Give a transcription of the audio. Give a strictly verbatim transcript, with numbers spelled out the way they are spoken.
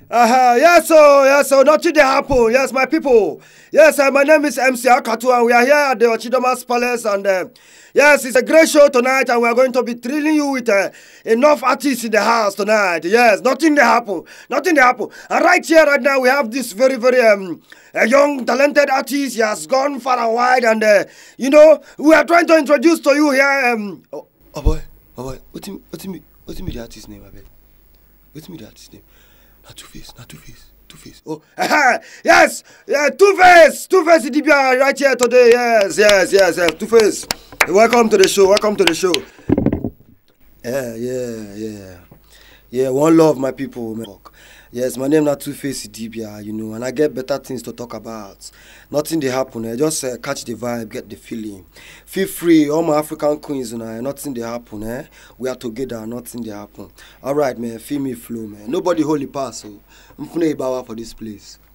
Uh-huh. Yes, so yes, so nothing they happen. Yes, my people. Yes, uh, my name is M C Akatu, and we are here at the Ochidomas Palace. And uh, yes, it's a great show tonight, and we are going to be thrilling you with uh, enough artists in the house tonight. Yes, nothing they happen. Nothing they happen. And right here, right now, we have this very, very um, a young, talented artist. He has gone far and wide, and uh, you know, we are trying to introduce to you here. Um, oh, oh boy, oh boy, what's me, what's me, what's me the artist name, I bet. What's me the artist name? Not Two-Face, not Two-Face, Two-Face. Oh, yes, yeah, Two-Face, Two-Face Idibia right here today. Yes, yes, yes, yes, Two-Face. Welcome to the show. Welcome to the show. Yeah, yeah, yeah, yeah. One love, my people. Man. Yes, my name is Two-Face Idibia, you know, and I get better things to talk about. Nothing they happen. Eh? Just uh, catch the vibe, get the feeling. Feel free, all my African queens, you know, nothing they happen. Eh? We are together, nothing they happen. All right, man, feel me flow, man. Nobody hold the pass, so I'm going to for this place.